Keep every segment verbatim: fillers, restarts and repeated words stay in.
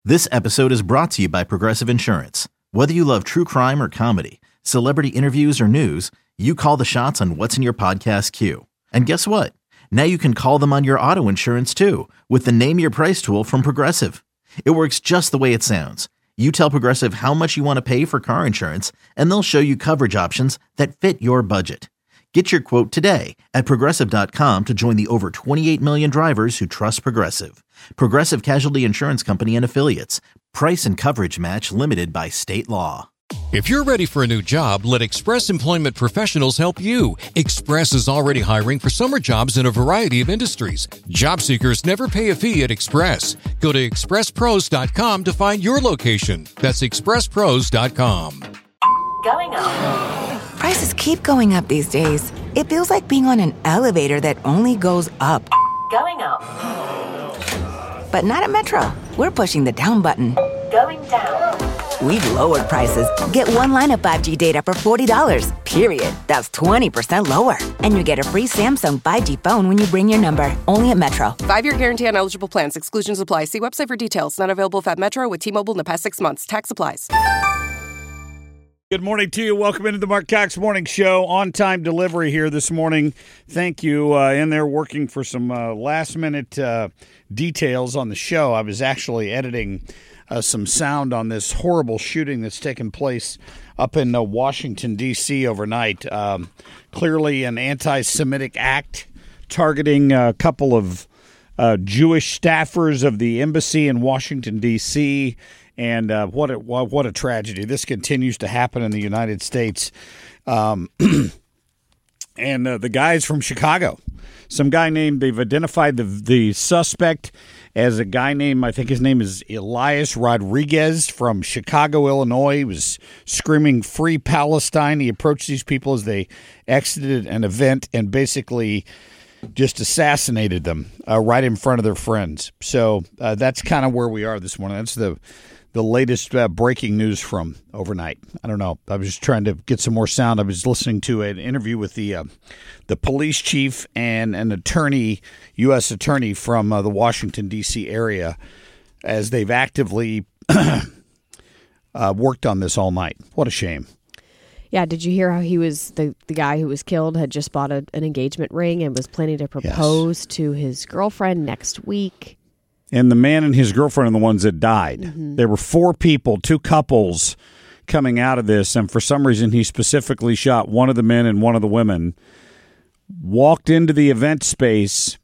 This episode is brought to you by Progressive Insurance. Whether you love true crime or comedy, celebrity interviews or news, you call the shots on what's in your podcast queue. And guess what? Now you can call them on your auto insurance too with the Name Your Price tool from Progressive. It works just the way it sounds. You tell Progressive how much you want to pay for car insurance, and they'll show you coverage options that fit your budget. Get your quote today at Progressive dot com to join the over twenty-eight million drivers who trust Progressive. Progressive Casualty Insurance Company and Affiliates. Price and coverage match limited by state law. If you're ready for a new job, let Express Employment Professionals help you. Express is already hiring for summer jobs in a variety of industries. Job seekers never pay a fee at Express. Go to express pros dot com to find your location. That's express pros dot com. Going up. Prices keep going up these days. It feels like being on an elevator that only goes up. Going up. But not at Metro. We're pushing the down button. Going down. We've lowered prices. Get one line of five G data for forty dollars, period. That's twenty percent lower. And you get a free Samsung five G phone when you bring your number. Only at Metro. Five-year guarantee on eligible plans. Exclusions apply. See website for details. Not available at Metro with T-Mobile in the past six months. Tax applies. Good morning to you. Welcome into the Mark Cox Morning Show. On-time delivery here this morning. Thank you. Uh, in there working for some uh, last-minute uh, details on the show. I was actually editing uh, some sound on this horrible shooting that's taken place up in uh, Washington, D C overnight. Um, clearly an anti-Semitic act targeting a couple of uh, Jewish staffers of the embassy in Washington, D C, And uh, what a what a tragedy! This continues to happen in the United States. Um, and uh, the guy's from Chicago. Some guy named they've identified the the suspect as a guy named I think his name is Elias Rodriguez from Chicago, Illinois. He was screaming "Free Palestine." He approached these people as they exited an event and basically just assassinated them uh, right in front of their friends. So uh, that's kind of where we are this morning. That's the the latest uh, breaking news from overnight. I don't know. I was just trying to get some more sound. I was listening to an interview with the uh, the police chief and an attorney, U S attorney from uh, the Washington, D C area, as they've actively uh, worked on this all night. What a shame. Yeah, did you hear how he was, the, the guy who was killed had just bought a, an engagement ring and was planning to propose yes. to his girlfriend next week? And the man and his girlfriend are the ones that died. Mm-hmm. There were four people, two couples coming out of this, and for some reason he specifically shot one of the men and one of the women, walked into the event space,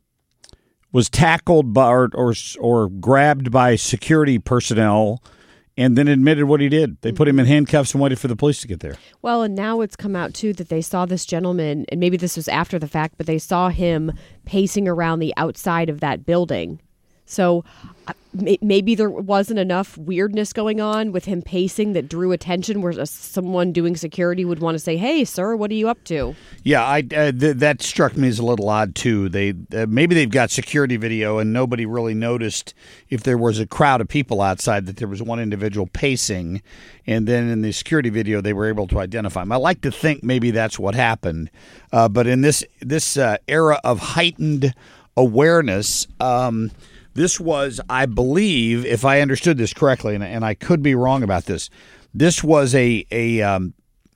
was tackled by or, or, or grabbed by security personnel, and then admitted what he did. They put him in handcuffs and waited for the police to get there. Well, and now it's come out, too, that they saw this gentleman, and maybe this was after the fact, but they saw him pacing around the outside of that building. So uh, maybe there wasn't enough weirdness going on with him pacing that drew attention where uh, someone doing security would want to say, hey, sir, what are you up to? Yeah, I uh, th- that struck me as a little odd, too. They uh, maybe they've got security video and nobody really noticed if there was a crowd of people outside that there was one individual pacing. And then in the security video, they were able to identify him. I like to think maybe that's what happened. Uh, but in this, this uh, era of heightened awareness, um this was, I believe, if I understood this correctly, and, and I could be wrong about this, this was a a, um,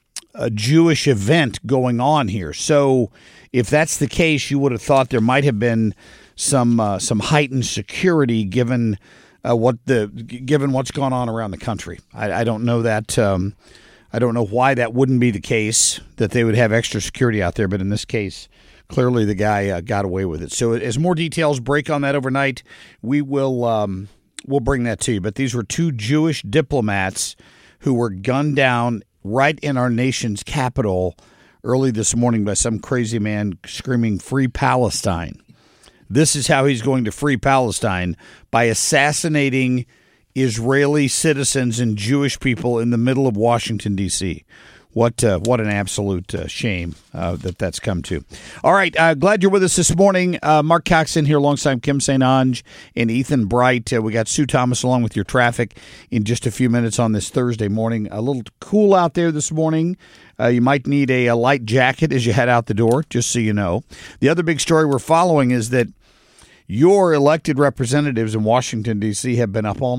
a Jewish event going on here. So if that's the case, you would have thought there might have been some uh, some heightened security given uh, what the given what's gone on around the country. I, I don't know that. Um, I don't know why that wouldn't be the case, that they would have extra security out there, but in this case, clearly, the guy uh, got away with it. So, as more details break on that overnight, we will um, we'll bring that to you. But these were two Jewish diplomats who were gunned down right in our nation's capital early this morning by some crazy man screaming "Free Palestine." This is how he's going to free Palestine, by assassinating Israeli citizens and Jewish people in the middle of Washington, D C What uh, what an absolute uh, shame uh, that that's come to. All right, uh, glad you're with us this morning. Uh, Mark Cox in here alongside Kim Saint Onge and Ethan Bright. Uh, we got Sue Thomas along with your traffic in just a few minutes on this Thursday morning. A little cool out there this morning. Uh, you might need a, a light jacket as you head out the door, just so you know. The other big story we're following is that your elected representatives in Washington, D C have been up all night.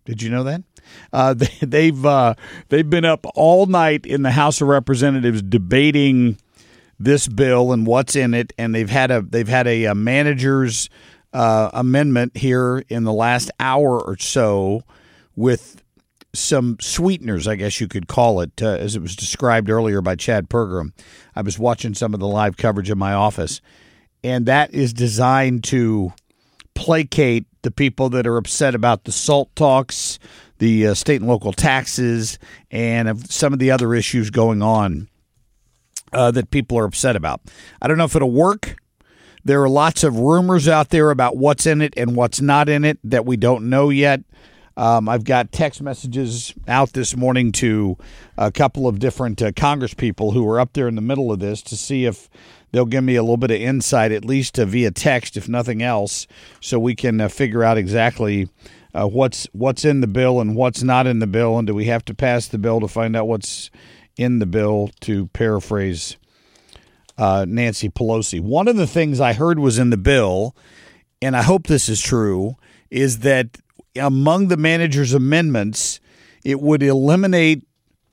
Did you know that? Uh, they, they've uh, they've been up all night in the House of Representatives debating this bill and what's in it, and they've had a they've had a, a manager's uh, amendment here in the last hour or so with some sweeteners, I guess you could call it, uh, as it was described earlier by Chad Pergram. I was watching some of the live coverage in my office, and that is designed to placate the people that are upset about the SALT talks, the uh, state and local taxes, and of some of the other issues going on uh, that people are upset about. I don't know if it'll work. There are lots of rumors out there about what's in it and what's not in it that we don't know yet. Um, I've got text messages out this morning to a couple of different uh, Congress people who are up there in the middle of this to see if they'll give me a little bit of insight, at least uh, via text, if nothing else, so we can uh, figure out exactly uh, what's what's in the bill and what's not in the bill, and do we have to pass the bill to find out what's in the bill, to paraphrase uh, Nancy Pelosi. One of the things I heard was in the bill, and I hope this is true, is that among the manager's amendments, it would eliminate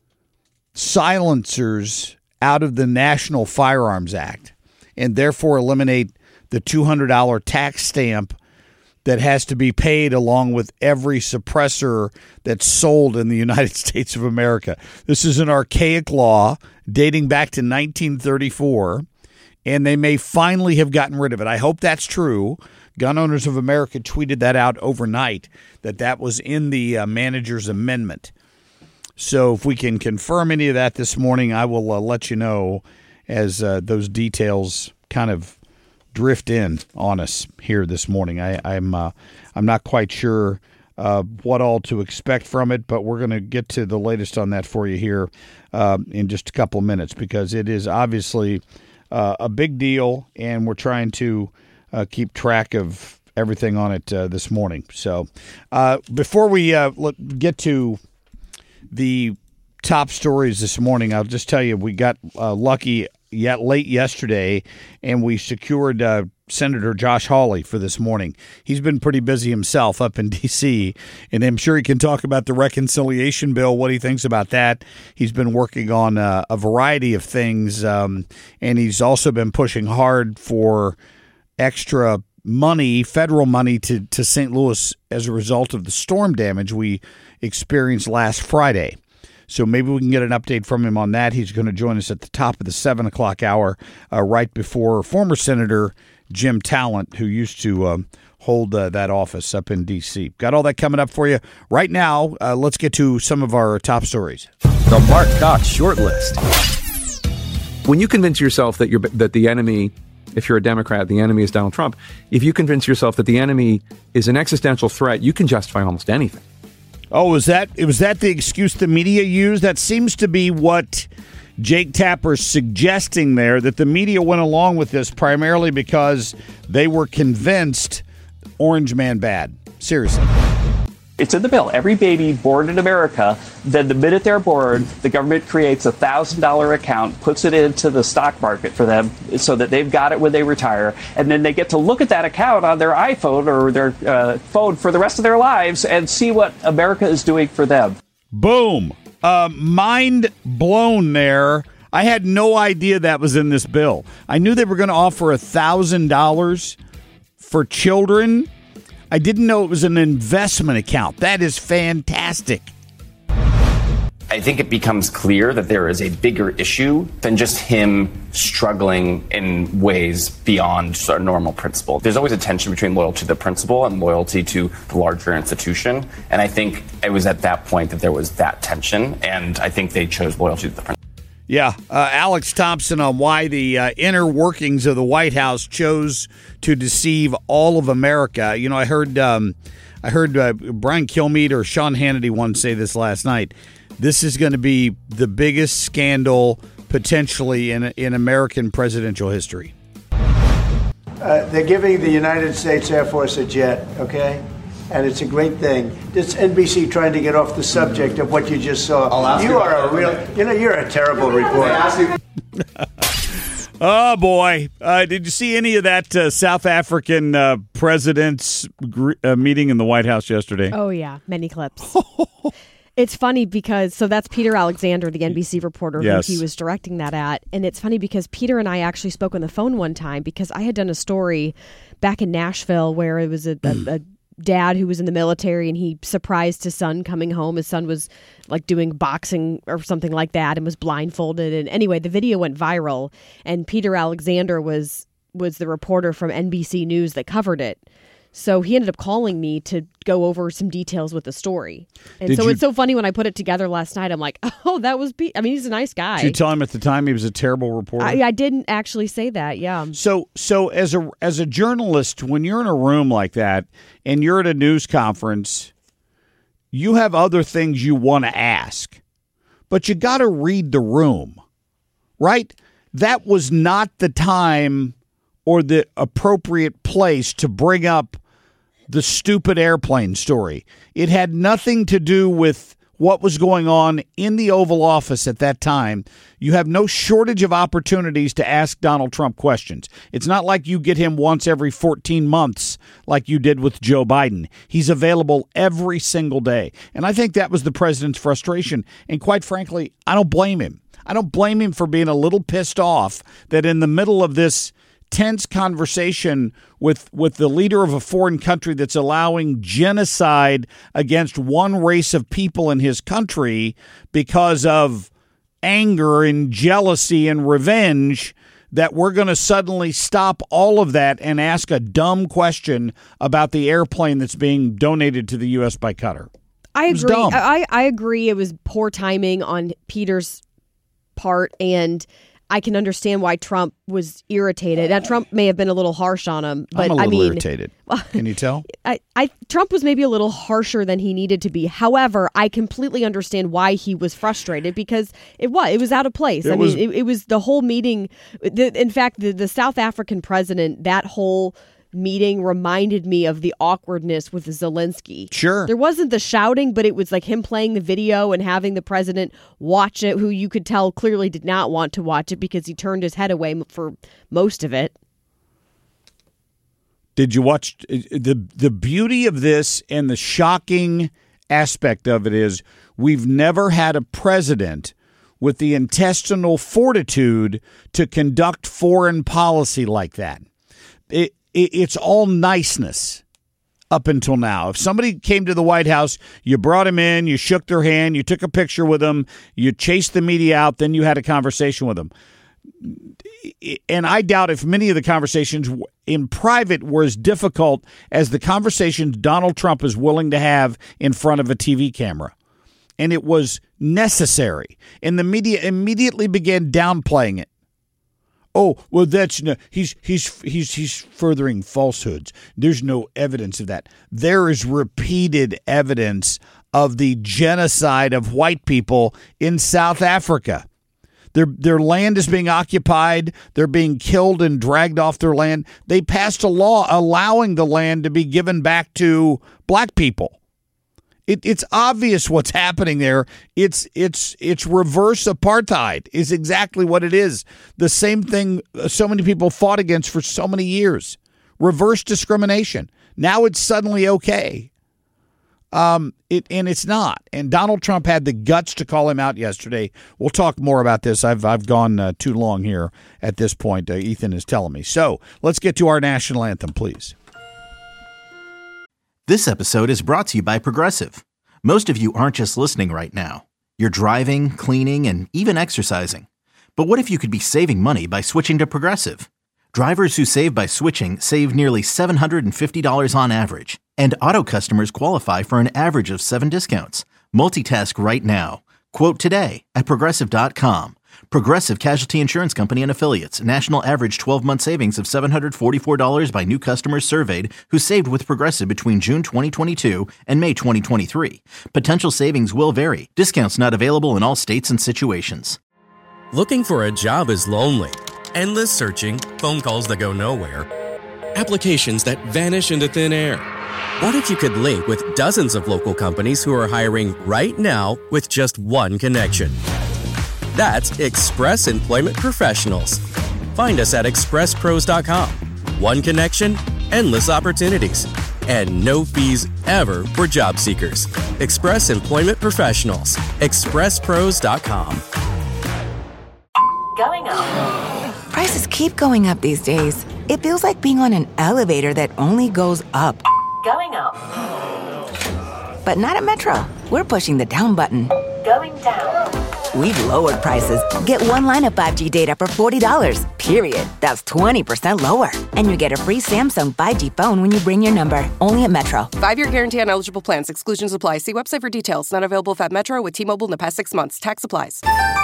silencers out of the National Firearms Act and therefore eliminate the two hundred dollars tax stamp that has to be paid along with every suppressor that's sold in the United States of America. This is an archaic law dating back to nineteen thirty-four, and they may finally have gotten rid of it. I hope that's true. Gun Owners of America tweeted that out overnight, that that was in the uh, manager's amendment. So if we can confirm any of that this morning, I will uh, let you know as uh, those details kind of drift in on us here this morning. I, I'm uh, I'm not quite sure uh, what all to expect from it, but we're going to get to the latest on that for you here uh, in just a couple of minutes, because it is obviously uh, a big deal, and we're trying to Uh, keep track of everything on it uh, this morning. So uh, before we uh, look, get to the top stories this morning, I'll just tell you we got uh, lucky yet late yesterday, and we secured uh, Senator Josh Hawley for this morning. He's been pretty busy himself up in D C, and I'm sure he can talk about the reconciliation bill, what he thinks about that. He's been working on uh, a variety of things, um, and he's also been pushing hard for extra money, federal money, to, to Saint Louis as a result of the storm damage we experienced last Friday. So maybe we can get an update from him on that. He's going to join us at the top of the seven o'clock hour, uh, right before former Senator Jim Talent, who used to um, hold uh, that office up in D C. Got all that coming up for you. Right now, uh, let's get to some of our top stories. The Mark Cox short list. When you convince yourself that you're that the enemy, if you're a Democrat, the enemy is Donald Trump, if you convince yourself that the enemy is an existential threat, you can justify almost anything. Oh, was that was that the excuse the media used? That seems to be what Jake Tapper's suggesting there, that the media went along with this primarily because they were convinced Orange Man bad. Seriously. It's in the bill. Every baby born in America, then the minute they're born, the government creates a one thousand dollars account, puts it into the stock market for them so that they've got it when they retire, and then they get to look at that account on their iPhone or their uh, phone for the rest of their lives and see what America is doing for them. Boom. Uh, mind blown there. I had no idea that was in this bill. I knew they were going to offer one thousand dollars for children. I didn't know it was an investment account. That is fantastic. I think it becomes clear that there is a bigger issue than just him struggling in ways beyond sort of normal principle. There's always a tension between loyalty to the principle and loyalty to the larger institution. And I think it was at that point that there was that tension. And I think they chose loyalty to the principle. Yeah, uh, Alex Thompson on why the uh, inner workings of the White House chose to deceive all of America. You know, I heard um, I heard uh, Brian Kilmeade or Sean Hannity once say this last night. This is going to be the biggest scandal potentially in in American presidential history. Uh, they're giving the United States Air Force a jet, okay? And it's a great thing. This N B C trying to get off the subject of what you just saw. You are a real, you know, you're a terrible reporter. Oh, boy. Uh, did you see any of that uh, South African uh, president's gr- uh, meeting in the White House yesterday? Oh, yeah. Many clips. It's funny because, so that's Peter Alexander, the N B C reporter Yes. who he was directing that at. And it's funny because Peter and I actually spoke on the phone one time because I had done a story back in Nashville where it was a, a, a dad who was in the military and he surprised his son coming home. His son was like doing boxing or something like that and was blindfolded. And anyway, the video went viral and Peter Alexander was was the reporter from N B C News that covered it. So he ended up calling me to go over some details with the story. And Did so you- it's so funny when I put it together last night. I'm like, oh, that was Pete. I mean, he's a nice guy. Did you tell him at the time he was a terrible reporter? I, I didn't actually say that. Yeah. So, so as a as a journalist, when you're in a room like that and you're at a news conference, you have other things you want to ask, but you got to read the room, right? That was not the time or the appropriate place to bring up the stupid airplane story. It had nothing to do with what was going on in the Oval Office at that time. You have no shortage of opportunities to ask Donald Trump questions. It's not like you get him once every fourteen months like you did with Joe Biden. He's available every single day. And I think that was the president's frustration. And quite frankly, I don't blame him. I don't blame him for being a little pissed off that in the middle of this tense conversation with with the leader of a foreign country that's allowing genocide against one race of people in his country because of anger and jealousy and revenge, that we're going to suddenly stop all of that and ask a dumb question about the airplane that's being donated to the U S by Qatar. I It was agree. dumb. I, I agree. It was poor timing on Peter's part, and I can understand why Trump was irritated. Now, Trump may have been a little harsh on him, but I'm a little I mean, irritated. Can you tell? I, I Trump was maybe a little harsher than he needed to be. However, I completely understand why he was frustrated because it was it was out of place. It I was- mean, it, it was the whole meeting. The, in fact, the, the South African president, that whole meeting reminded me of the awkwardness with Zelensky. Sure. There wasn't the shouting, but it was like him playing the video and having the president watch it, who you could tell clearly did not want to watch it because he turned his head away m- for most of it. Did you watch the the beauty of this and the shocking aspect of it is we've never had a president with the intestinal fortitude to conduct foreign policy like that. It, it it's all niceness up until now. If somebody came to the White House, you brought him in, you shook their hand, you took a picture with them, you chased the media out, then you had a conversation with them. And I doubt if many of the conversations in private were as difficult as the conversations Donald Trump is willing to have in front of a T V camera. And it was necessary. And the media immediately began downplaying it. Oh, well, that's no, he's he's he's he's furthering falsehoods. There's no evidence of that. There is repeated evidence of the genocide of white people in South Africa. Their their land is being occupied. They're being killed and dragged off their land. They passed a law allowing the land to be given back to black people. It, it's obvious what's happening there. It's it's it's reverse apartheid is exactly what it is. The same thing so many people fought against for so many years. Reverse discrimination. Now it's suddenly okay. Um, it and it's not. And Donald Trump had the guts to call him out yesterday. We'll talk more about this. I've I've gone uh, too long here at this point. Uh, Ethan is telling me. So let's get to our national anthem, please. This episode is brought to you by Progressive. Most of you aren't just listening right now. You're driving, cleaning, and even exercising. But what if you could be saving money by switching to Progressive? Drivers who save by switching save nearly seven hundred fifty dollars on average. And auto customers qualify for an average of seven discounts. Multitask right now. Quote today at Progressive dot com. Progressive Casualty Insurance Company and Affiliates. National average twelve-month savings of seven hundred forty-four dollars by new customers surveyed who saved with Progressive between June twenty twenty-two and May twenty twenty-three. Potential savings will vary. Discounts not available in all states and situations. Looking for a job is lonely. Endless searching, phone calls that go nowhere, applications that vanish into thin air. What if you could link with dozens of local companies who are hiring right now with just one connection? That's Express Employment Professionals. Find us at express pros dot com. One connection, endless opportunities, and no fees ever for job seekers. Express Employment Professionals. express pros dot com. Going up. Prices keep going up these days. It feels like being on an elevator that only goes up. Going up. But not at Metro. We're pushing the down button. Going down. We've lowered prices. Get one line of five G data for forty dollars, period. That's twenty percent lower. And you get a free Samsung five G phone when you bring your number. Only at Metro. Five-year guarantee on eligible plans. Exclusions apply. See website for details. Not available at Metro with T-Mobile in the past six months. Tax applies.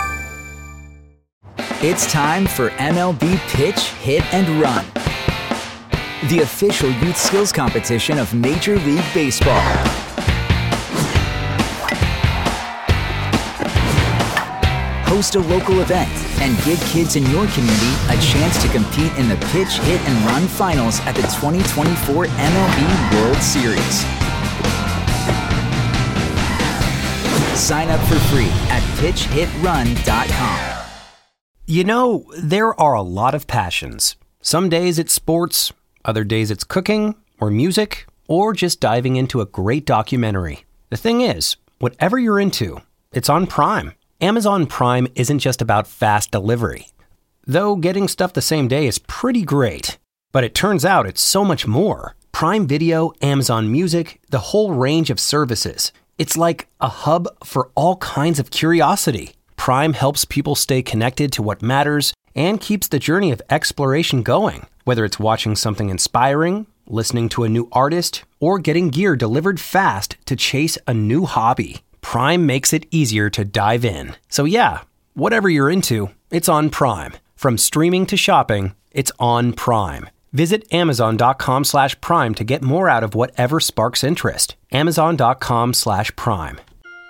It's time for M L B Pitch, Hit, and Run, the official youth skills competition of Major League Baseball. Host a local event and give kids in your community a chance to compete in the Pitch, Hit, and Run finals at the twenty twenty-four M L B World Series. Sign up for free at pitch hit run dot com. You know, there are a lot of passions. Some days it's sports, other days it's cooking, or music, or just diving into a great documentary. The thing is, whatever you're into, it's on Prime. Amazon Prime isn't just about fast delivery. Though getting stuff the same day is pretty great. But it turns out it's so much more. Prime Video, Amazon Music, the whole range of services. It's like a hub for all kinds of curiosity. Prime helps people stay connected to what matters and keeps the journey of exploration going. Whether it's watching something inspiring, listening to a new artist, or getting gear delivered fast to chase a new hobby, Prime makes it easier to dive in. So yeah, whatever you're into, it's on Prime. From streaming to shopping, it's on Prime. Visit amazon.com slash prime to get more out of whatever sparks interest. Amazon.com slash prime.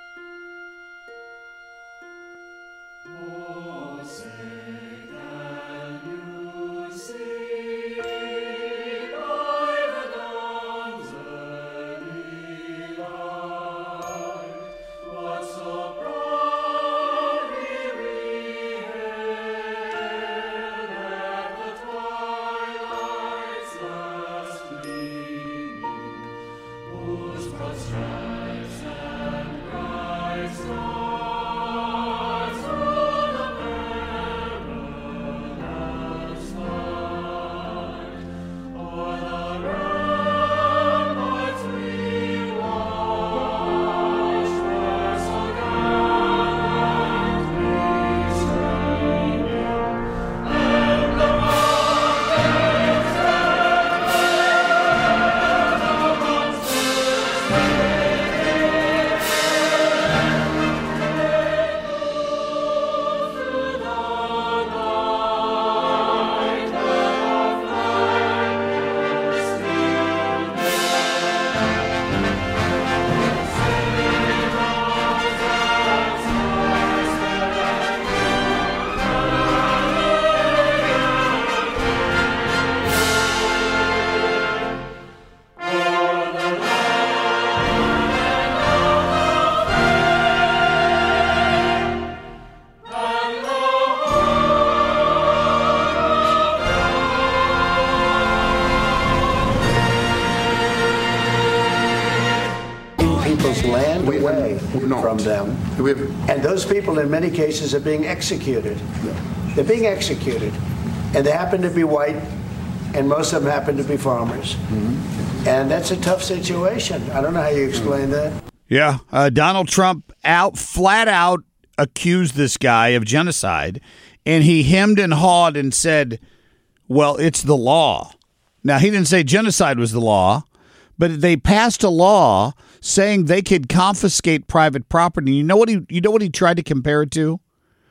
Land away from them. And those people in many cases are being executed. They're being executed. And they happen to be white, and most of them happen to be farmers. Mm-hmm. And that's a tough situation. I don't know how you explain that. Yeah, uh, Donald Trump out flat out accused this guy of genocide, and he hemmed and hawed and said, well, it's the law. Now, he didn't say genocide was the law, but they passed a law saying they could confiscate private property. You know what he you know what he tried to compare it to?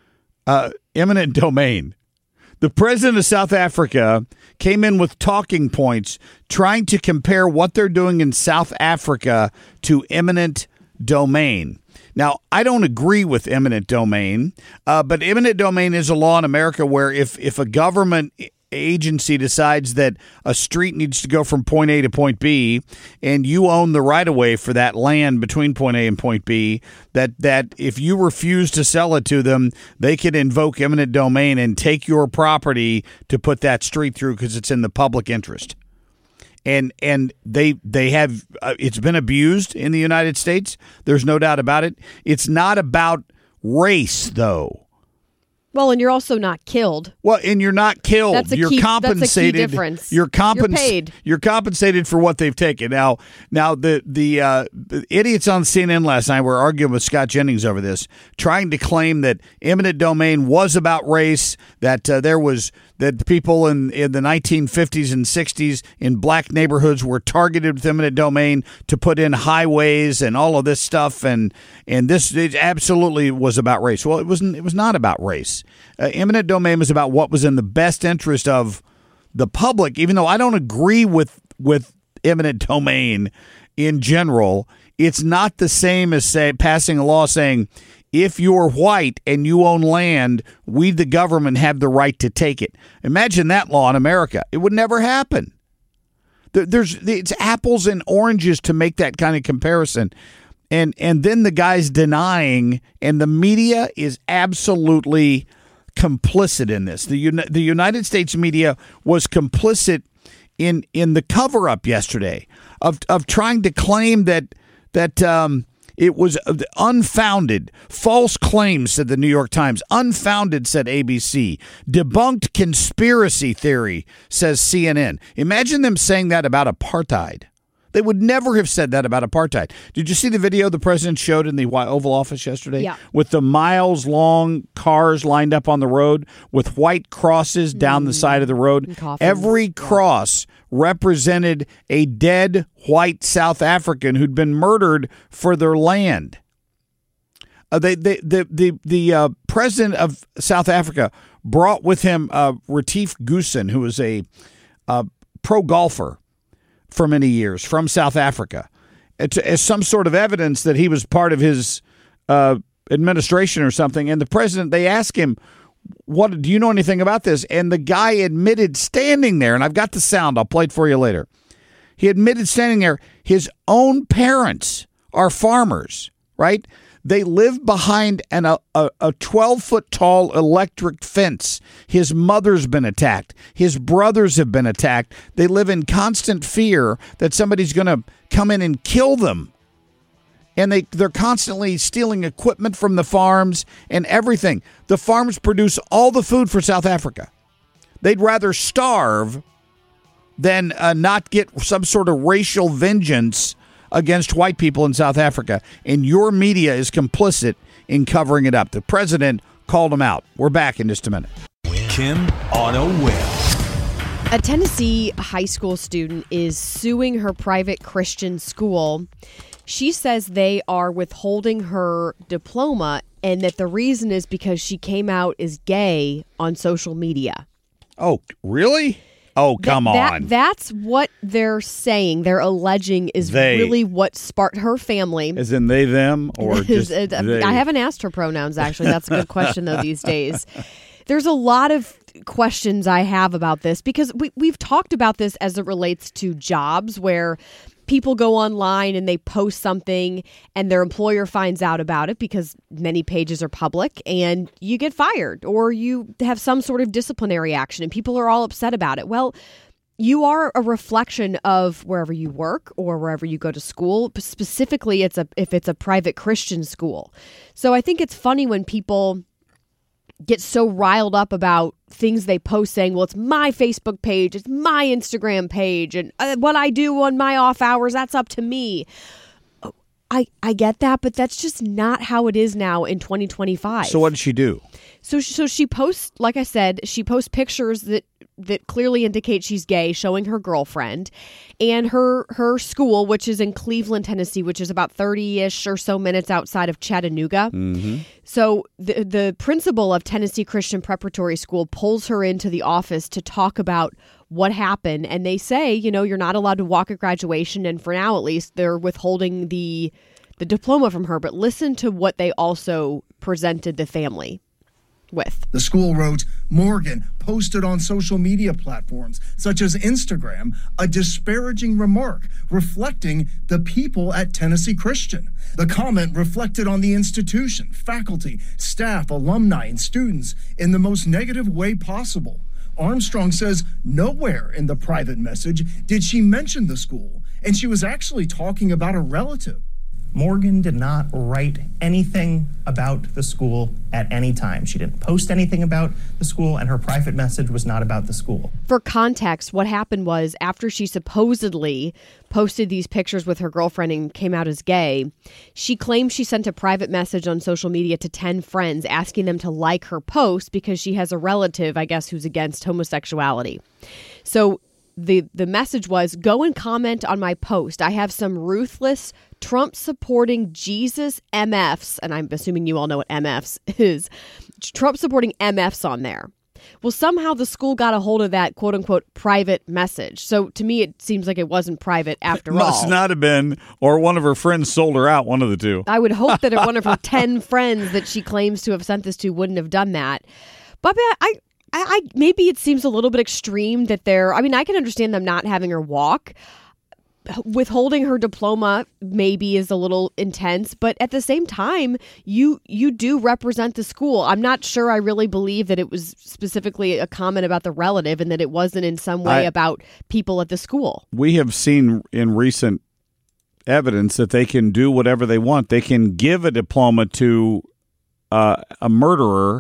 Uh, eminent domain. The president of South Africa came in with talking points trying to compare what they're doing in South Africa to eminent domain. Now, I don't agree with eminent domain, uh, but eminent domain is a law in America where if, if a government agency decides that a street needs to go from point A to point B, and you own the right-of-way for that land between point A and point B, that, that if you refuse to sell it to them, they can invoke eminent domain and take your property to put that street through because it's in the public interest. And and they they have uh, it's been abused in the United States. There's no doubt about it. It's not about race, though. Well, and you're also not killed. Well, and you're not killed. That's a you're key, compensated. That's a key difference. You're, compens- you're paid. You're compensated for what they've taken. Now, now the the uh, idiots on C N N last night were arguing with Scott Jennings over this, trying to claim that eminent domain was about race, that uh, there was that people in, in the nineteen fifties and sixties in black neighborhoods were targeted with eminent domain to put in highways and all of this stuff, and and this it absolutely was about race. Well, it wasn't. It was not about race. Uh, eminent domain was about what was in the best interest of the public. Even though I don't agree with with eminent domain in general, it's not the same as say passing a law saying, if you're white and you own land, we, the government, have the right to take it. Imagine that law in America. It would never happen. There's it's apples and oranges to make that kind of comparison. And and then the guy's denying, and the media is absolutely complicit in this. The Uni- the United States media was complicit in in the cover-up yesterday of of trying to claim that that um, it was unfounded, false claims, said the New York Times. Unfounded, said A B C. Debunked conspiracy theory, says C N N. Imagine them saying that about apartheid. They would never have said that about apartheid. Did you see the video the president showed in the Oval Office yesterday? Yeah. With the miles-long cars lined up on the road with white crosses mm. down the side of the road. Every cross yeah. represented a dead white South African who'd been murdered for their land. Uh, they, they, the the, the uh, president of South Africa brought with him uh, Retief Goosen, who was a uh, pro golfer for many years from South Africa, it's, as some sort of evidence that he was part of his uh, administration or something. And the president, they asked him, "What do you know anything about this?" And the guy admitted standing there, and I've got the sound, I'll play it for you later. He admitted standing there, his own parents are farmers, right? They live behind an, a, a twelve-foot-tall electric fence. His mother's been attacked. His brothers have been attacked. They live in constant fear that somebody's going to come in and kill them. And they, they're constantly stealing equipment from the farms and everything. The farms produce all the food for South Africa. They'd rather starve than uh, not get some sort of racial vengeance against white people in South Africa, and your media is complicit in covering it up. The president called him out. We're back in just a minute. Kim on a whim. A Tennessee high school student is suing her private Christian school. She says they are withholding her diploma, and that the reason is because she came out as gay on social media. Oh, really? Oh, come Th- that, on. That's what they're saying. They're alleging is they. really what sparked her family. As in they, them, or just I they? haven't asked her pronouns, actually. That's a good question, though, these days. There's a lot of questions I have about this because we, we've talked about this as it relates to jobs where people go online and they post something and their employer finds out about it because many pages are public and you get fired or you have some sort of disciplinary action and people are all upset about it. Well, you are a reflection of wherever you work or wherever you go to school. Specifically, it's a if it's a private Christian school. So I think it's funny when people get so riled up about things they post saying, well, it's my Facebook page, it's my Instagram page, and uh, what I do on my off hours, that's up to me. I, I get that, but that's just not how it is now in twenty twenty-five. So what did she do? So so she posts, like I said, she posts pictures that that clearly indicate she's gay, showing her girlfriend, and her her school, which is in Cleveland, Tennessee, which is about thirty-ish or so minutes outside of Chattanooga. Mm-hmm. So the the principal of Tennessee Christian Preparatory School pulls her into the office to talk about what happened, and they say, you know, you're not allowed to walk at graduation, and for now at least, they're withholding the the diploma from her. But listen to what they also presented the family with. The school wrote, Morgan posted on social media platforms such as Instagram a disparaging remark reflecting the people at Tennessee Christian. The comment reflected on the institution, faculty, staff, alumni, and students in the most negative way possible. Armstrong says nowhere in the private message did she mention the school, and she was actually talking about a relative. Morgan did not write anything about the school at any time. She didn't post anything about the school, and her private message was not about the school. For context, what happened was after she supposedly posted these pictures with her girlfriend and came out as gay, she claimed she sent a private message on social media to ten friends asking them to like her post because she has a relative, I guess, who's against homosexuality. So the the message was, go and comment on my post. I have some ruthless Trump-supporting Jesus M Fs, and I'm assuming you all know what M Fs is, Trump-supporting M Fs on there. Well, somehow the school got a hold of that quote-unquote private message. So to me, it seems like it wasn't private after all. Must not have been, or one of her friends sold her out, one of the two. I would hope that one of her ten friends that she claims to have sent this to wouldn't have done that. But I... I I, maybe it seems a little bit extreme that they're, I mean, I can understand them not having her walk. Withholding her diploma maybe is a little intense, but at the same time, you you do represent the school. I'm not sure I really believe that it was specifically a comment about the relative and that it wasn't in some way I, about people at the school. We have seen in recent evidence that they can do whatever they want. They can give a diploma to uh, a murderer,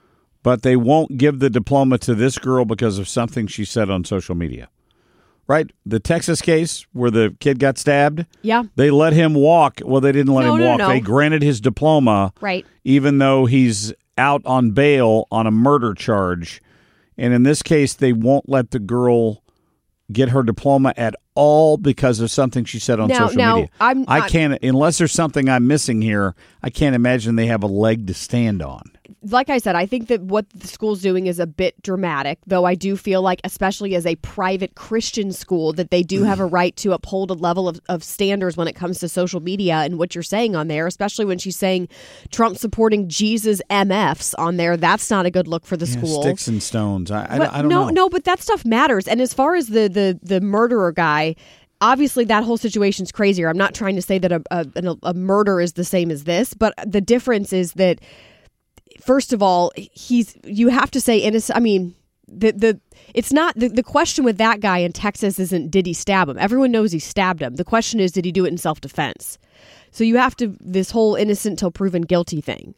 but they won't give the diploma to this girl because of something she said on social media. Right? The Texas case where the kid got stabbed? Yeah. They let him walk. Well, they didn't let no, him no, walk. No. They granted his diploma. Right. Even though he's out on bail on a murder charge. And in this case, they won't let the girl get her diploma at all because of something she said on now, social now, media. I'm, I I'm, can't, unless there's something I'm missing here, I can't imagine they have a leg to stand on. Like I said, I think that what the school's doing is a bit dramatic, though I do feel like, especially as a private Christian school, that they do have a right to uphold a level of, of standards when it comes to social media and what you're saying on there, especially when she's saying Trump supporting Jesus M Fs on there. That's not a good look for the yeah, school. Sticks and stones. I, but, I, I don't no, know. No, but that stuff matters. And as far as the, the, the murderer guy, obviously, that whole situation's crazier. I'm not trying to say that a, a, a murder is the same as this, but the difference is that, first of all, he's you have to say innocent. I mean, the the it's not the, the question with that guy in Texas isn't did he stab him? Everyone knows he stabbed him. The question is, did he do it in self-defense? So you have to this whole innocent till proven guilty thing.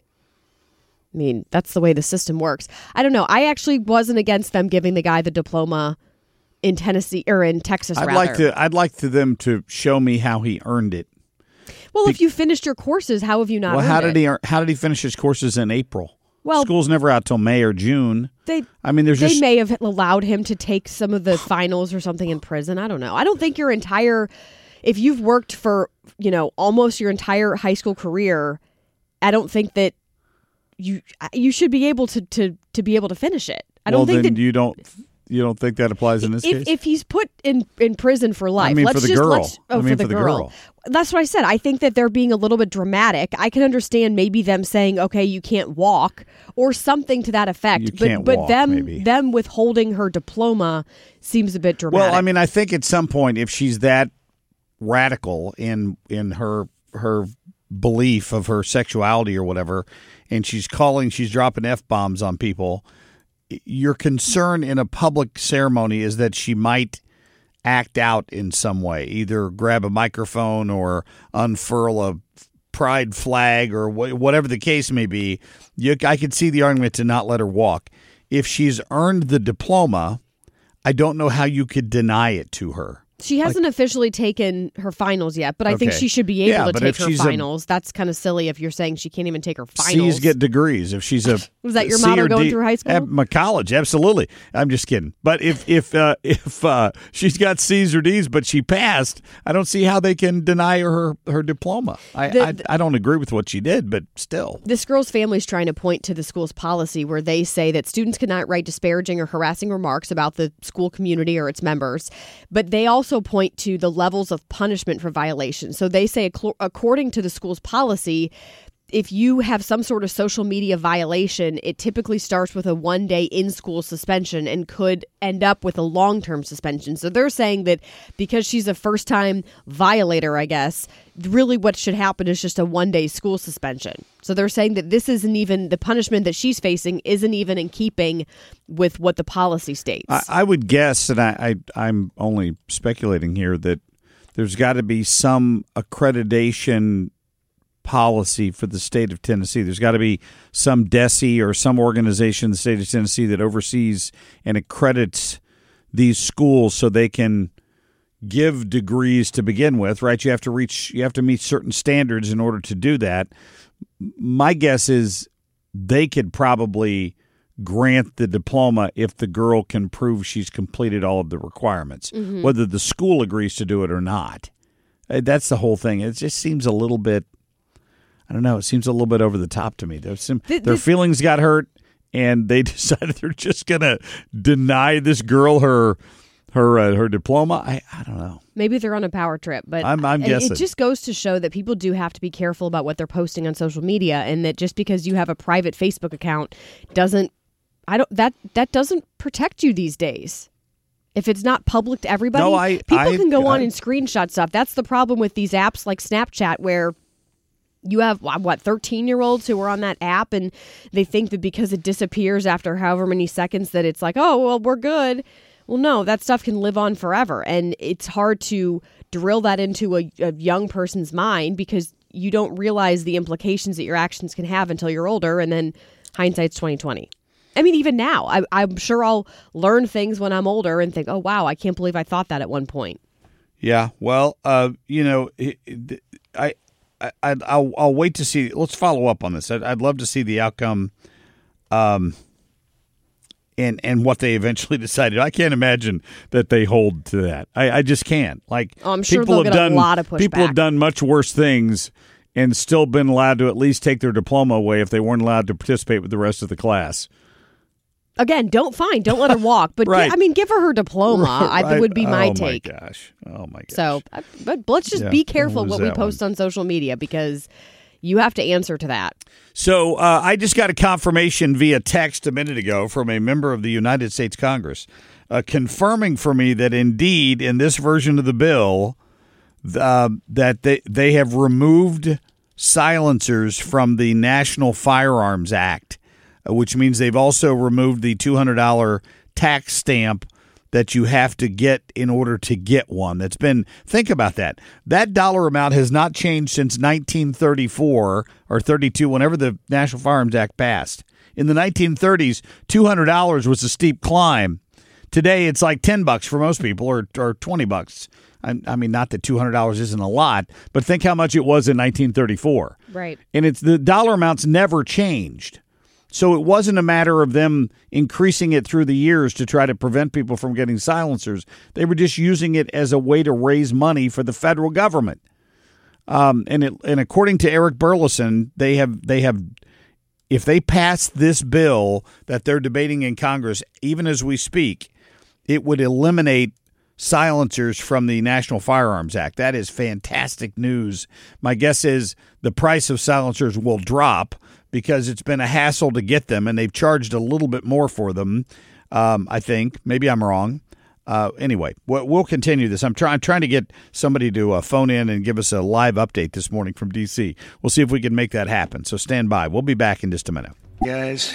I mean, that's the way the system works. I don't know. I actually wasn't against them giving the guy the diploma in Tennessee or in Texas. I'd rather. like to. I'd like to them to show me how he earned it. Well, if you finished your courses, how have you not? Well, how earned did it? he? Earn, how did he finish his courses in April? Well, school's never out till May or June. They. I mean, there's they just may have allowed him to take some of the finals or something in prison. I don't know. I don't think your entire, if you've worked for you know almost your entire high school career, I don't think that you you should be able to to to be able to finish it. I well, don't think then that you don't. You don't think that applies in this if, case? If he's put in, in prison for life, I mean, let's for the just girl. let's oh I mean, for, the, for the girl. girl. That's what I said. I think that they're being a little bit dramatic. I can understand maybe them saying, "Okay, you can't walk" or something to that effect. You but can't but walk, them maybe. them withholding her diploma seems a bit dramatic. Well, I mean, I think at some point, if she's that radical in in her her belief of her sexuality or whatever, and she's calling, she's dropping F-bombs on people, your concern in a public ceremony is that she might act out in some way, either grab a microphone or unfurl a pride flag or wh- whatever the case may be. You, I could see the argument to not let her walk. If she's earned the diploma, I don't know how you could deny it to her. She hasn't like, officially taken her finals yet, but I okay. think she should be able yeah, to take her finals. A, That's kind of silly if you're saying she can't even take her finals. C's get degrees. If she's a was that your C motto going D, through high school? At my college, absolutely. I'm just kidding. But if if uh, if uh, she's got C's or D's, but she passed, I don't see how they can deny her her diploma. I the, I, I don't agree with what she did, but still, this girl's family's trying to point to the school's policy where they say that students cannot write disparaging or harassing remarks about the school community or its members, but they also point to the levels of punishment for violations. So they say, according to the school's policy, if you have some sort of social media violation, it typically starts with a one-day in-school suspension and could end up with a long-term suspension. So they're saying that because she's a first-time violator, I guess, really what should happen is just a one-day school suspension. So they're saying that this isn't even, the punishment that she's facing isn't even in keeping with what the policy states. I, I would guess, and I, I, I'm only speculating here, that there's got to be some accreditation policy for the state of Tennessee. There's got to be some D E S E or some organization in the state of Tennessee that oversees and accredits these schools so they can give degrees to begin with, right? You have to reach, you have to meet certain standards in order to do that. My guess is they could probably grant the diploma if the girl can prove she's completed all of the requirements, mm-hmm. whether the school agrees to do it or not. That's the whole thing. It just seems a little bit, I don't know, it seems a little bit over the top to me. Some, the, their feelings got hurt, and they decided they're just going to deny this girl her her uh, her diploma. I, I don't know. Maybe they're on a power trip, but I'm, I'm guessing. It just goes to show that people do have to be careful about what they're posting on social media, and that just because you have a private Facebook account doesn't I don't that that doesn't protect you these days. If it's not public to everybody, no, I, people I, can go I, on and screenshot stuff. That's the problem with these apps like Snapchat, where you have, what, thirteen-year-olds who are on that app, and they think that because it disappears after however many seconds that it's like, oh, well, we're good. Well, no, that stuff can live on forever, and it's hard to drill that into a, a young person's mind because you don't realize the implications that your actions can have until you're older, and then hindsight's twenty twenty. I mean, even now, I, I'm sure I'll learn things when I'm older and think, oh, wow, I can't believe I thought that at one point. Yeah, well, uh, you know, I... I, I'll, I'll wait to see. Let's follow up on this. I'd, I'd love to see the outcome, um, and and what they eventually decided. I can't imagine that they hold to that. I, I just can't. Like, oh, I'm sure people they'll have get done, a lot of pushback. People have done much worse things and still been allowed to at least take their diploma away if they weren't allowed to participate with the rest of the class. Again, don't fine. Don't let her walk. But right. I mean, give her her diploma. Right. I would be my oh take. Oh my gosh! Oh my gosh! So, but let's just yeah. be careful what, what we post one? on social media because you have to answer to that. So uh, I just got a confirmation via text a minute ago from a member of the United States Congress, uh, confirming for me that indeed in this version of the bill, uh, that they they have removed silencers from the National Firearms Act. Which means they've also removed the two hundred dollars tax stamp that you have to get in order to get one. That's been, think about that. That dollar amount has not changed since nineteen thirty-four or thirty-two, whenever the National Firearms Act passed. In the nineteen thirties, two hundred dollars was a steep climb. Today, it's like ten bucks for most people, or, or twenty bucks. I, I mean, not that two hundred dollars isn't a lot, but think how much it was in nineteen thirty-four. Right. And it's the dollar amounts never changed. So it wasn't a matter of them increasing it through the years to try to prevent people from getting silencers. They were just using it as a way to raise money for the federal government. Um, and it, and according to Eric Burleson, they have they have if they pass this bill that they're debating in Congress, even as we speak, it would eliminate silencers from the National Firearms Act. That is fantastic news. My guess is the price of silencers will drop because it's been a hassle to get them, and they've charged a little bit more for them, um, I think. Maybe I'm wrong. Uh, anyway, we'll, we'll continue this. I'm, try, I'm trying to get somebody to uh, phone in and give us a live update this morning from D C. We'll see if we can make that happen. So stand by. We'll be back in just a minute. Guys.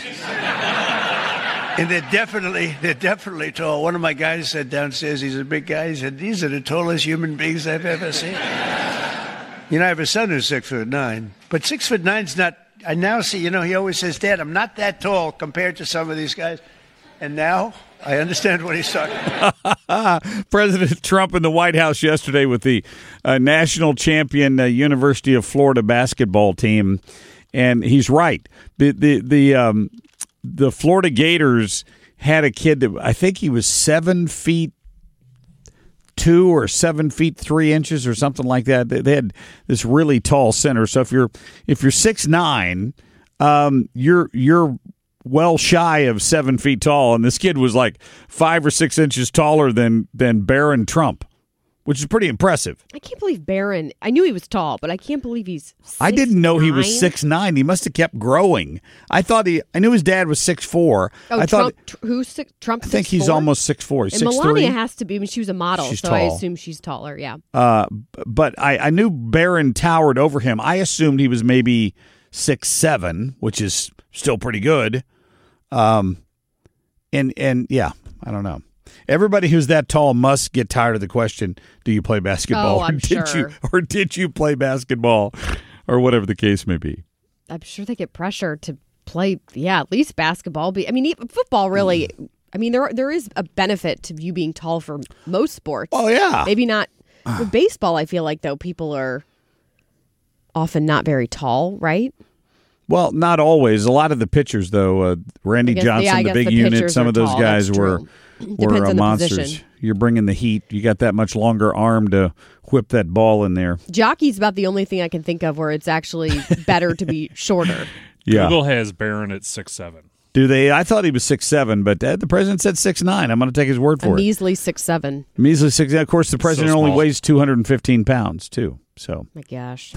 And they're definitely, they're definitely tall. One of my guys said downstairs, he's a big guy, he said, these are the tallest human beings I've ever seen. You know, I have a son who's six foot nine, but six foot nine's not, I now see, you know, he always says, Dad, I'm not that tall compared to some of these guys. And now I understand what he's talking about. President Trump in the White House yesterday with the uh, national champion uh, University of Florida basketball team. And he's right. The, the, the, um, the Florida Gators had a kid that I think he was seven feet two or seven feet three inches or something like that. They had this really tall center. So if you're if you're six nine, um, you're you're well shy of seven feet tall, and this kid was like five or six inches taller than than Barron Trump. which is pretty impressive. I can't believe Barron. I knew he was tall, but I can't believe he's six I didn't know he was nine. six nine. He must have kept growing. I thought he. I knew his dad was six four. Oh, I Trump, thought. tr- who's six, Trump? I think he's almost six four. He's And six Melania three. has to be. I mean, she was a model, She's so I tall. assume she's taller. Yeah. Uh, but I, I knew Barron towered over him. I assumed he was maybe six seven, which is still pretty good. Um, and and yeah, I don't know. Everybody who's that tall must get tired of the question, do you play basketball? Oh, I'm or did sure. you or did you play basketball? Or whatever the case may be. I'm sure they get pressure to play. Yeah, at least basketball. Be I mean, even football really. I mean, there there is a benefit to you being tall for most sports. Oh yeah, maybe not with baseball. I feel like though people are often not very tall, right? Well, not always. A lot of the pitchers, though, uh, Randy guess- Johnson, yeah, I the guess big the unit, pitchers some are of those tall. guys That's were true. were Depends uh, on the monsters. position. You're bringing the heat. You got that much longer arm to whip that ball in there. Jockey's about the only thing I can think of where it's actually better to be shorter. Yeah. Google has Barron at six seven. Do they? I thought he was six seven, but uh, the president said six nine. I'm going to take his word A for it. measly six seven. Measly six. Of course, the president only small. weighs two hundred fifteen pounds too. So My gosh.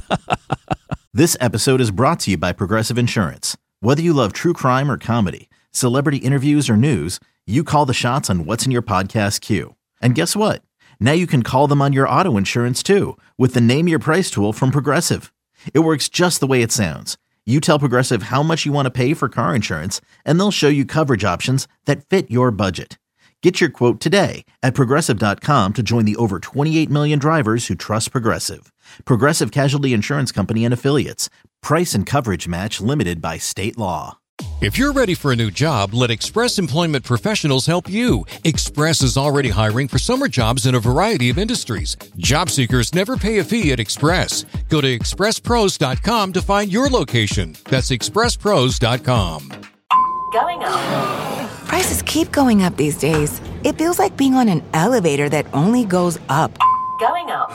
This episode is brought to you by Progressive Insurance. Whether you love true crime or comedy, celebrity interviews or news, you call the shots on what's in your podcast queue. And guess what? Now you can call them on your auto insurance too with the Name Your Price tool from Progressive. It works just the way it sounds. You tell Progressive how much you want to pay for car insurance, and they'll show you coverage options that fit your budget. Get your quote today at Progressive dot com to join the over twenty-eight million drivers who trust Progressive. Progressive Casualty Insurance Company and Affiliates. Price and coverage match limited by state law. If you're ready for a new job, let Express Employment Professionals help you. Express is already hiring for summer jobs in a variety of industries. Job seekers never pay a fee at Express. Go to express pros dot com to find your location. That's express pros dot com. Going up. Prices keep going up these days. It feels like being on an elevator that only goes up. Going up.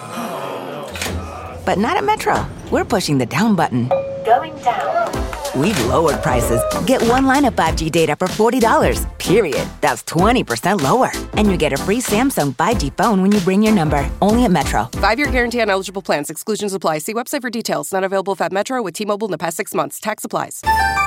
But not at Metro. We're pushing the down button. Going down. We've lowered prices. Get one line of five G data for forty dollars, period. That's twenty percent lower. And you get a free Samsung five G phone when you bring your number. Only at Metro. Five-year guarantee on eligible plans. Exclusions apply. See website for details. Not available if at Metro with T-Mobile in the past six months. Tax applies.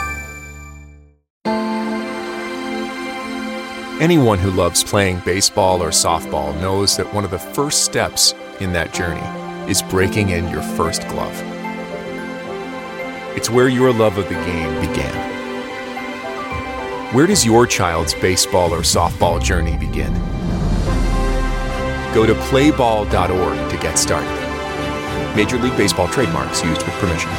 Anyone who loves playing baseball or softball knows that one of the first steps in that journey is breaking in your first glove. It's where your love of the game began. Where does your child's baseball or softball journey begin? Go to play ball dot org to get started. Major League Baseball trademarks used with permission.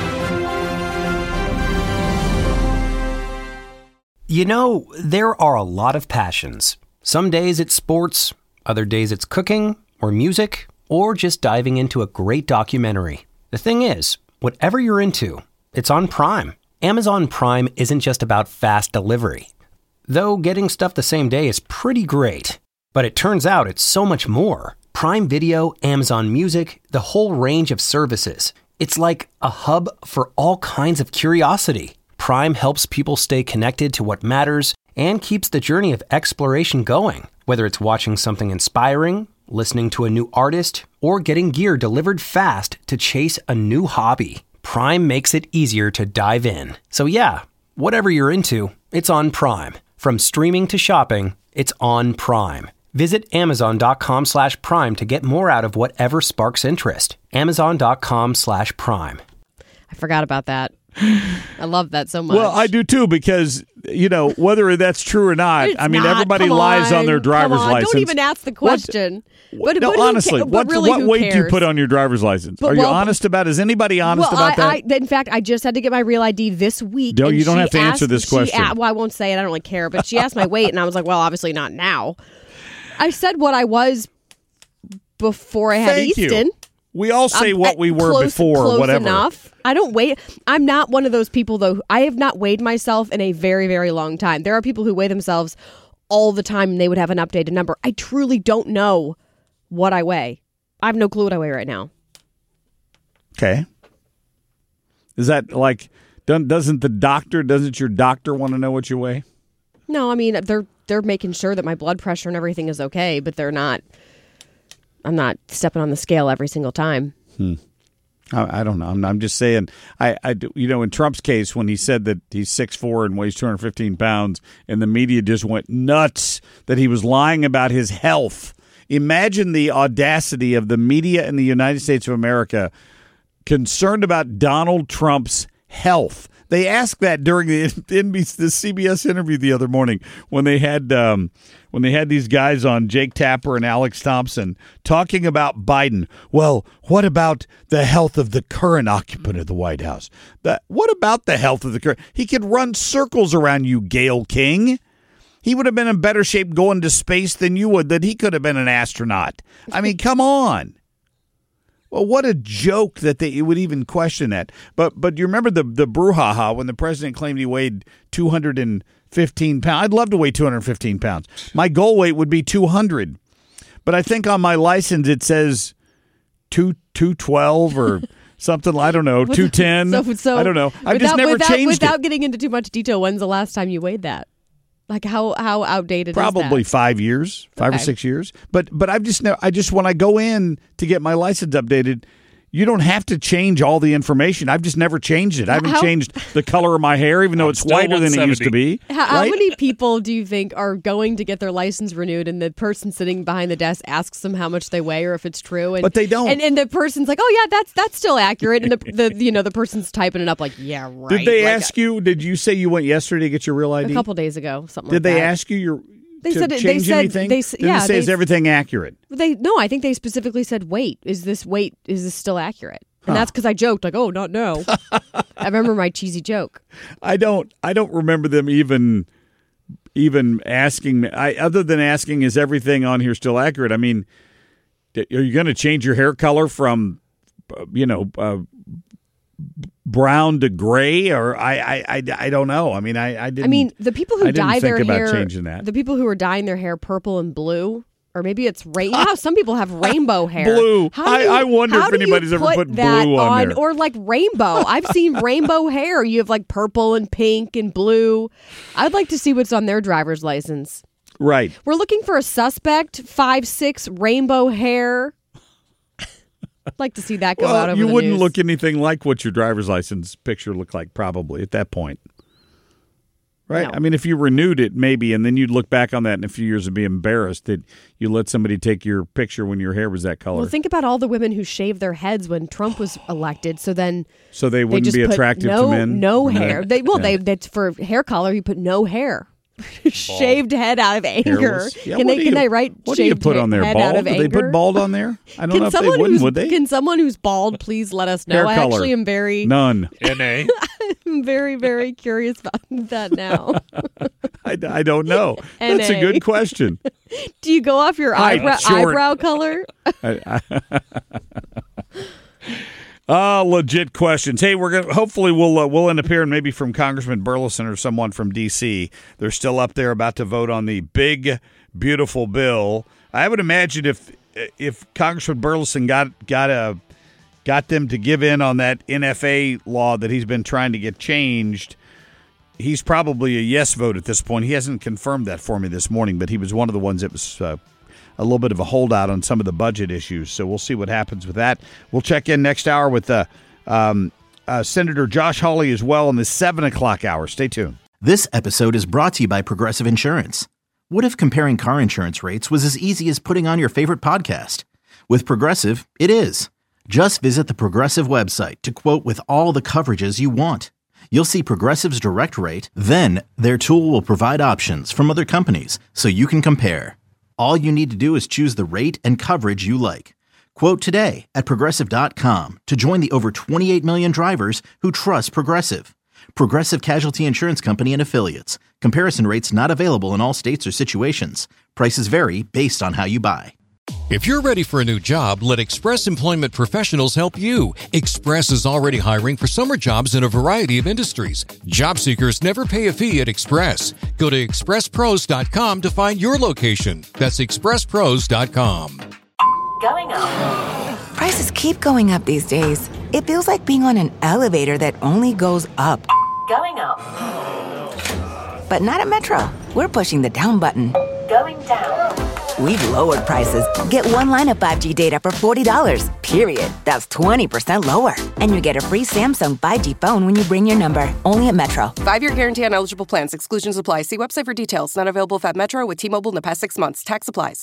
You know, there are a lot of passions. Some days it's sports, other days it's cooking, or music, or just diving into a great documentary. The thing is, whatever you're into, it's on Prime. Amazon Prime isn't just about fast delivery. Though getting stuff the same day is pretty great. But it turns out it's so much more. Prime Video, Amazon Music, the whole range of services. It's like a hub for all kinds of curiosity. Prime helps people stay connected to what matters and keeps the journey of exploration going. Whether it's watching something inspiring, listening to a new artist, or getting gear delivered fast to chase a new hobby, Prime makes it easier to dive in. So yeah, whatever you're into, it's on Prime. From streaming to shopping, it's on Prime. Visit amazon.com slash prime to get more out of whatever sparks interest. Amazon.com slash prime. I forgot about that. I love that so much. Well, I do too, because, you know, whether that's true or not, It's I mean, not. everybody Come lies on on. their driver's Come on. license. Don't even ask the question. What, but, no, but who honestly, ca- but what, really, what who weight do you cares? put on your driver's license? But, Are you well, honest about it? Is anybody honest well, about I, that? I, in fact, I just had to get my real I D this week. No, and you don't she have to answer asked- this she question. a- well, I won't say it. I don't really care. But she asked my weight, and I was like, well, obviously not now. I said what I was before I had Thank Easton. you. We all say I'm what at- we were close, before, close whatever. enough. I don't weigh. I'm not one of those people, though. I have not weighed myself in a very, very long time. There are people who weigh themselves all the time, and they would have an updated number. I truly don't know what I weigh. I have no clue what I weigh right now. Okay. Is that like, don't- doesn't the doctor, doesn't your doctor want to know what you weigh? No, I mean, they're they're making sure that my blood pressure and everything is okay, but they're not. I'm not stepping on the scale every single time. Hmm. I, I don't know. I'm, I'm just saying, I, I, you know, in Trump's case, when he said that he's six foot four and weighs two hundred fifteen pounds, and the media just went nuts that he was lying about his health. Imagine the audacity of the media in the United States of America concerned about Donald Trump's health. They asked that during the N B C, the C B S interview the other morning when they had um, when they had these guys on, Jake Tapper and Alex Thompson, talking about Biden. Well, what about the health of the current occupant of the White House? The, what about the health of the current? He could run circles around you, Gayle King. He would have been in better shape going to space than you would. That he could have been an astronaut. I mean, come on. Well, what a joke that they would even question that. But but you remember the the brouhaha when the president claimed he weighed two hundred fifteen pounds. I'd love to weigh two hundred fifteen pounds. My goal weight would be two hundred. But I think on my license it says two twelve or something. I don't know, two ten. So, so I don't know. I've without, just never without, changed without it. getting into too much detail, when's the last time you weighed that? Like how how outdated Probably is that? five years, five Okay. or six years. But but I've just never, I just when I go in to get my license updated, you don't have to change all the information. I've just never changed it. I haven't How- changed the color of my hair, even though it's still whiter than it used to be. How, how right? many people do you think are going to get their license renewed and the person sitting behind the desk asks them how much they weigh or if it's true? And, But they don't. And, and the person's like, oh, yeah, that's that's still accurate. And the, the you know the person's typing it up like, yeah, right. Did they Like, ask you? Did you say you went yesterday to get your real I D? a couple days ago, something Did like they that. ask you your? They to said it- they change said- anything? they s- Did yeah, it say they is s- everything accurate? They no, I think they specifically said, wait, is this wait, is this still accurate? And Huh. that's because I joked like, oh, not no. I remember my cheesy joke. I don't. I don't remember them even even asking me. I other than asking, is everything on here still accurate? I mean, are you going to change your hair color from, uh, you know, uh, brown to gray, or I, I, I, I don't know. I mean, I, I didn't. I mean, the people who I didn't dye think their about hair, changing that. the people who are dyeing their hair purple and blue, or maybe it's rain. You know how some people have rainbow hair. Blue. How do I- you- I wonder how if do you anybody's ever put that blue on there. or like rainbow. I've seen rainbow hair. You have like purple and pink and blue. I'd like to see what's on their driver's license. Right. We're looking for a suspect, five six, rainbow hair. I'd like to see that go Well, out over you the wouldn't news. look anything like what your driver's license picture looked like, probably at that point. Right? No. I mean, if you renewed it, maybe, and then you'd look back on that in a few years and be embarrassed that you let somebody take your picture when your hair was that color. Well, think about all the women who shaved their heads when Trump was elected. So then, so they they wouldn't just be put attractive no, to men? No Yeah. hair. They well, Yeah. they that's for hair color. You put no hair. Shaved head out of anger. Hairless. Yeah, can what they do can you- they write What do you shaved put on there? head Bald? out of Do anger? they put bald on there? I don't Can know if they someone wouldn't, who's- would they? Can someone who's bald please let us know? Hair I color. actually am very None. N A. I'm very very curious about that now. I, I don't know. That's a N A. good question. Do you go off your Hi, eyebrow short. eyebrow color? I- I- Ah, legit questions. Hey, we're gonna hopefully we'll uh, we'll end up hearing maybe from Congressman Burleson or someone from D C. They're still up there about to vote on the big, beautiful bill. I would imagine if if Congressman Burleson got got a got them to give in on that N F A law that he's been trying to get changed, he's probably a yes vote at this point. He hasn't confirmed that for me this morning, but he was one of the ones that was uh, a little bit of a holdout on some of the budget issues. So we'll see what happens with that. We'll check in next hour with uh, um, uh, Senator Josh Hawley as well in the seven o'clock hour. Stay tuned. This episode is brought to you by Progressive Insurance. What if comparing car insurance rates was as easy as putting on your favorite podcast? With Progressive, it is. Just visit the Progressive website to quote with all the coverages you want. You'll see Progressive's direct rate, then their tool will provide options from other companies so you can compare. All you need to do is choose the rate and coverage you like. Quote today at Progressive dot com to join the over twenty-eight million drivers who trust Progressive. Progressive Casualty Insurance Company and Affiliates. Comparison rates not available in all states or situations. Prices vary based on how you buy. If you're ready for a new job, let Express Employment Professionals help you. Express is already hiring for summer jobs in a variety of industries. Job seekers never pay a fee at Express. Go to express pros dot com to find your location. That's express pros dot com. Going up. Prices keep going up these days. It feels like being on an elevator that only goes up. Going up. But not at Metro. We're pushing the down button. Going down. We've lowered prices. Get one line of five G data for forty dollars, period. That's twenty percent lower. And you get a free Samsung five G phone when you bring your number. Only at Metro. Five-year guarantee on eligible plans. Exclusions apply. See website for details. Not available if at Metro with T-Mobile in the past six months. Tax applies.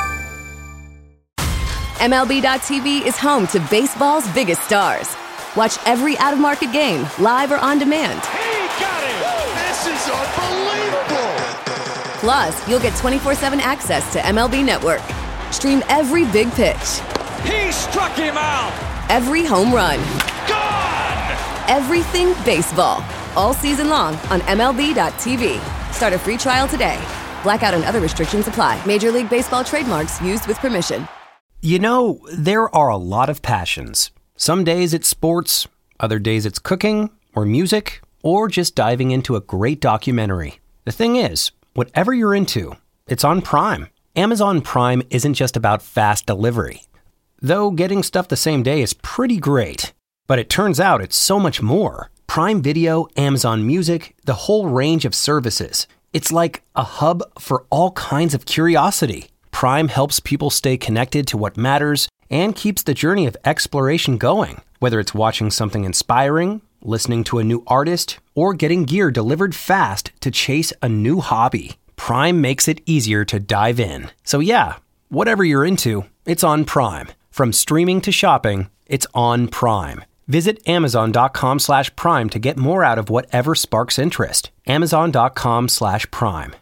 M L B dot T V is home to baseball's biggest stars. Watch every out-of-market game, live or on demand. He got it! This is unbelievable! Plus, you'll get twenty-four seven access to M L B Network. Stream every big pitch. He struck him out! Every home run. Gone! Everything baseball. All season long on M L B dot T V. Start a free trial today. Blackout and other restrictions apply. Major League Baseball trademarks used with permission. You know, there are a lot of passions. Some days it's sports, other days it's cooking or music, or just diving into a great documentary. The thing is, whatever you're into, it's on Prime. Amazon Prime isn't just about fast delivery. Though getting stuff the same day is pretty great. But it turns out it's so much more. Prime Video, Amazon Music, the whole range of services. It's like a hub for all kinds of curiosity. Prime helps people stay connected to what matters and keeps the journey of exploration going. Whether it's watching something inspiring, listening to a new artist, or getting gear delivered fast to chase a new hobby, Prime makes it easier to dive in. So yeah, whatever you're into, it's on Prime. From streaming to shopping, it's on Prime. Visit amazon.com slash prime to get more out of whatever sparks interest. Amazon.com slash prime.